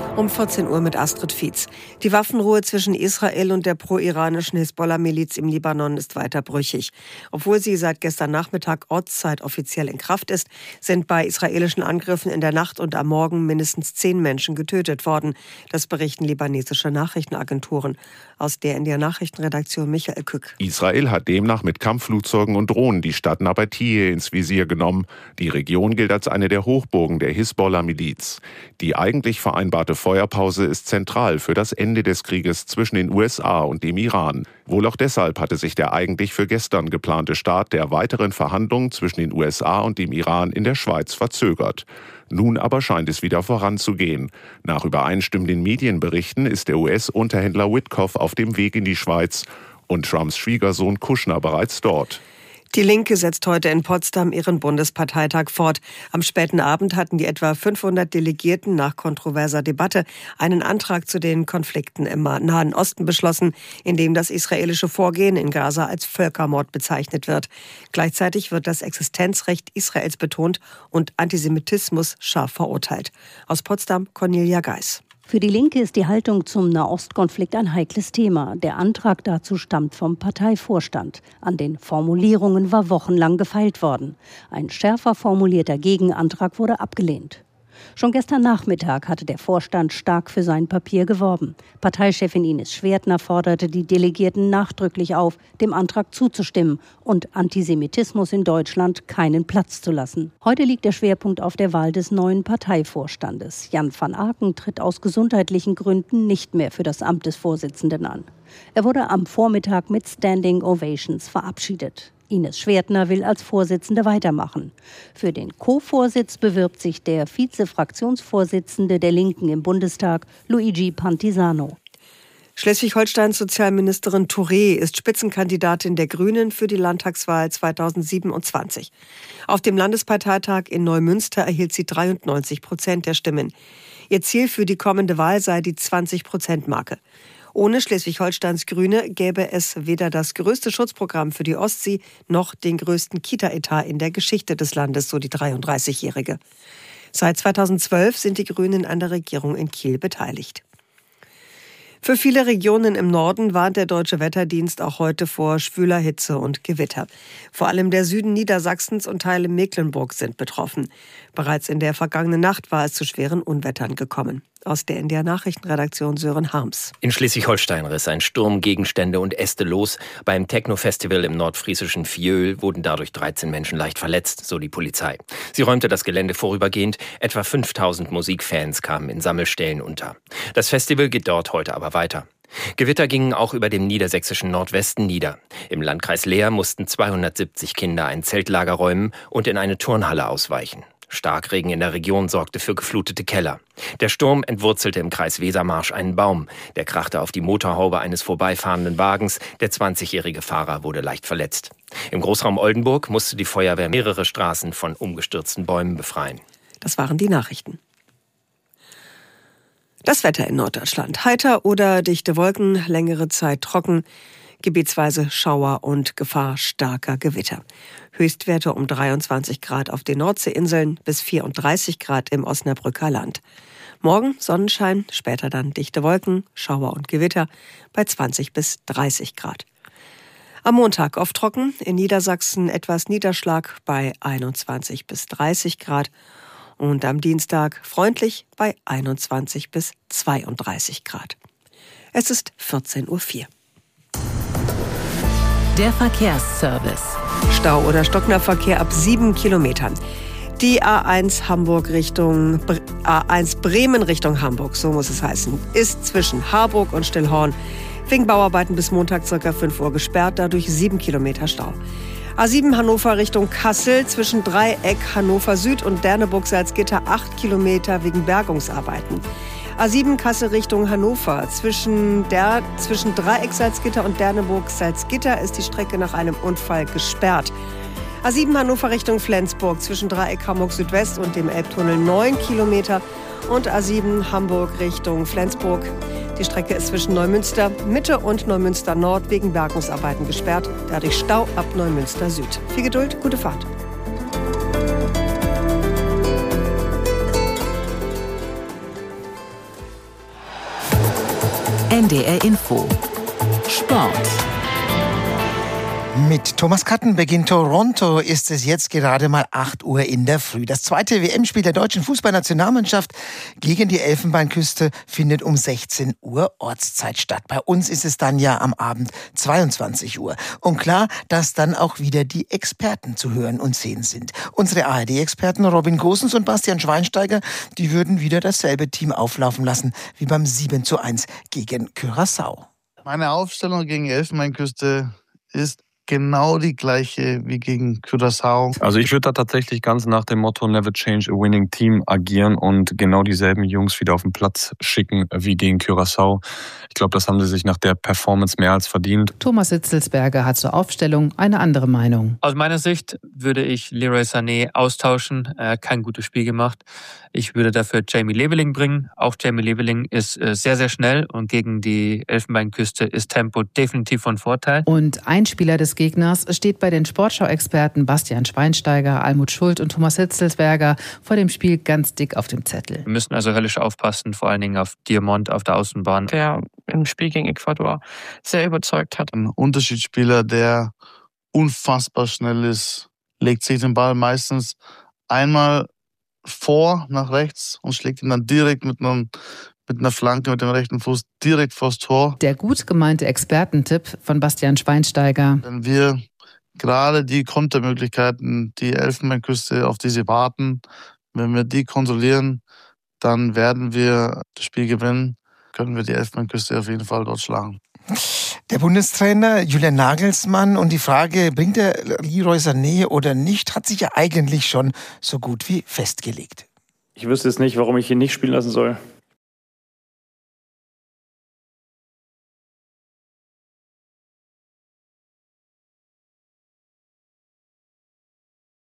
Um 14 Uhr mit Astrid Fietz. Die Waffenruhe zwischen Israel und der pro-iranischen Hisbollah-Miliz im Libanon ist weiter brüchig. Obwohl sie seit gestern Nachmittag Ortszeit offiziell in Kraft ist, sind bei israelischen Angriffen in der Nacht und am Morgen mindestens 10 Menschen getötet worden. Das berichten libanesische Nachrichtenagenturen. Aus der NDR-Nachrichtenredaktion Michael Kück. Israel hat demnach mit Kampfflugzeugen und Drohnen die Stadt Nabatie ins Visier genommen. Die Region gilt als eine der Hochburgen der Hisbollah-Miliz. Die eigentlich vereinbarte Feuerpause ist zentral für das Ende des Krieges zwischen den USA und dem Iran. Wohl auch deshalb hatte sich der eigentlich für gestern geplante Start der weiteren Verhandlungen zwischen den USA und dem Iran in der Schweiz verzögert. Nun aber scheint es wieder voranzugehen. Nach übereinstimmenden Medienberichten ist der US-Unterhändler Witkoff auf dem Weg in die Schweiz und Trumps Schwiegersohn Kushner bereits dort. Die Linke setzt heute in Potsdam ihren Bundesparteitag fort. Am späten Abend hatten die etwa 500 Delegierten nach kontroverser Debatte einen Antrag zu den Konflikten im Nahen Osten beschlossen, in dem das israelische Vorgehen in Gaza als Völkermord bezeichnet wird. Gleichzeitig wird das Existenzrecht Israels betont und Antisemitismus scharf verurteilt. Aus Potsdam Cornelia Geis. Für die Linke ist die Haltung zum Nahostkonflikt ein heikles Thema. Der Antrag dazu stammt vom Parteivorstand. An den Formulierungen war wochenlang gefeilt worden. Ein schärfer formulierter Gegenantrag wurde abgelehnt. Schon gestern Nachmittag hatte der Vorstand stark für sein Papier geworben. Parteichefin Ines Schwertner forderte die Delegierten nachdrücklich auf, dem Antrag zuzustimmen und Antisemitismus in Deutschland keinen Platz zu lassen. Heute liegt der Schwerpunkt auf der Wahl des neuen Parteivorstandes. Jan van Aken tritt aus gesundheitlichen Gründen nicht mehr für das Amt des Vorsitzenden an. Er wurde am Vormittag mit Standing Ovations verabschiedet. Ines Schwertner will als Vorsitzende weitermachen. Für den Co-Vorsitz bewirbt sich der Vize-Fraktionsvorsitzende der Linken im Bundestag, Luigi Pantisano. Schleswig-Holsteins Sozialministerin Touré ist Spitzenkandidatin der Grünen für die Landtagswahl 2027. Auf dem Landesparteitag in Neumünster erhielt sie 93% der Stimmen. Ihr Ziel für die kommende Wahl sei die 20%-Marke. Ohne Schleswig-Holsteins Grüne gäbe es weder das größte Schutzprogramm für die Ostsee noch den größten Kita-Etat in der Geschichte des Landes, so die 33-Jährige. Seit 2012 sind die Grünen an der Regierung in Kiel beteiligt. Für viele Regionen im Norden warnt der Deutsche Wetterdienst auch heute vor schwüler Hitze und Gewitter. Vor allem der Süden Niedersachsens und Teile Mecklenburg sind betroffen. Bereits in der vergangenen Nacht war es zu schweren Unwettern gekommen. Aus der NDR-Nachrichtenredaktion Sören Harms. In Schleswig-Holstein riss ein Sturm Gegenstände und Äste los. Beim Techno-Festival im nordfriesischen Viöl wurden dadurch 13 Menschen leicht verletzt, so die Polizei. Sie räumte das Gelände vorübergehend. Etwa 5000 Musikfans kamen in Sammelstellen unter. Das Festival geht dort heute aber weiter. Gewitter gingen auch über dem niedersächsischen Nordwesten nieder. Im Landkreis Leer mussten 270 Kinder ein Zeltlager räumen und in eine Turnhalle ausweichen. Starkregen in der Region sorgte für geflutete Keller. Der Sturm entwurzelte im Kreis Wesermarsch einen Baum. Der krachte auf die Motorhaube eines vorbeifahrenden Wagens. Der 20-jährige Fahrer wurde leicht verletzt. Im Großraum Oldenburg musste die Feuerwehr mehrere Straßen von umgestürzten Bäumen befreien. Das waren die Nachrichten. Das Wetter in Norddeutschland. Heiter oder dichte Wolken, längere Zeit trocken. Gebietsweise Schauer und Gefahr starker Gewitter. Höchstwerte um 23 Grad auf den Nordseeinseln bis 34 Grad im Osnabrücker Land. Morgen Sonnenschein, später dann dichte Wolken, Schauer und Gewitter bei 20 bis 30 Grad. Am Montag oft trocken, in Niedersachsen etwas Niederschlag bei 21 bis 30 Grad. Und am Dienstag freundlich bei 21 bis 32 Grad. Es ist 14.04 Uhr. Der Verkehrsservice. Stau oder stockender Verkehr ab 7 Kilometern. Die A1 Bremen Richtung Hamburg, so muss es heißen, ist zwischen Harburg und Stillhorn wegen Bauarbeiten bis Montag ca. 5 Uhr gesperrt, dadurch 7 Kilometer Stau. A7 Hannover Richtung Kassel zwischen Dreieck Hannover Süd und Derneburg-Salzgitter 8 Kilometer wegen Bergungsarbeiten. A7 Kassel Richtung Hannover. Zwischen Dreieck Salzgitter und Derneburg Salzgitter ist die Strecke nach einem Unfall gesperrt. A7 Hannover Richtung Flensburg zwischen Dreieck Hamburg Südwest und dem Elbtunnel 9 Kilometer. Und A7 Hamburg Richtung Flensburg. Die Strecke ist zwischen Neumünster Mitte und Neumünster Nord wegen Bergungsarbeiten gesperrt. Dadurch Stau ab Neumünster Süd. Viel Geduld, gute Fahrt. NDR Info. Sport. Mit Thomas Kattenbeck in Toronto ist es jetzt gerade mal 8 Uhr in der Früh. Das zweite WM-Spiel der deutschen Fußballnationalmannschaft gegen die Elfenbeinküste findet um 16 Uhr Ortszeit statt. Bei uns ist es dann ja am Abend 22 Uhr. Und klar, dass dann auch wieder die Experten zu hören und sehen sind. Unsere ARD-Experten Robin Gosens und Bastian Schweinsteiger, die würden wieder dasselbe Team auflaufen lassen wie beim 7:1 gegen Curaçao. Meine Aufstellung gegen die Elfenbeinküste ist genau die gleiche wie gegen Curaçao. Also ich würde da tatsächlich ganz nach dem Motto Never Change a Winning Team agieren und genau dieselben Jungs wieder auf den Platz schicken wie gegen Curaçao. Ich glaube, das haben sie sich nach der Performance mehr als verdient. Thomas Hitzelsberger hat zur Aufstellung eine andere Meinung. Aus meiner Sicht würde ich Leroy Sané austauschen. Er hat kein gutes Spiel gemacht. Ich würde dafür Jamie Leveling bringen. Auch Jamie Leveling ist sehr, sehr schnell und gegen die Elfenbeinküste ist Tempo definitiv von Vorteil. Und ein Spieler des Gegners steht bei den Sportschau-Experten Bastian Schweinsteiger, Almut Schuld und Thomas Hitzelsberger vor dem Spiel ganz dick auf dem Zettel. Wir müssen also höllisch aufpassen, vor allen Dingen auf Diamant auf der Außenbahn. Der im Spiel gegen Ecuador sehr überzeugt hat. Ein Unterschiedsspieler, der unfassbar schnell ist, legt sich den Ball meistens einmal vor nach rechts und schlägt ihn dann direkt mit einer Flanke mit dem rechten Fuß direkt vors Tor. Der gut gemeinte Expertentipp von Bastian Schweinsteiger. Wenn wir gerade die Kontermöglichkeiten, die Elfenbeinküste, auf die sie warten, wenn wir die kontrollieren, dann werden wir das Spiel gewinnen, können wir die Elfenbeinküste auf jeden Fall dort schlagen. Der Bundestrainer Julian Nagelsmann und die Frage, bringt er Leroy Sané oder nicht, hat sich ja eigentlich schon so gut wie festgelegt. Ich wüsste jetzt nicht, warum ich ihn nicht spielen lassen soll.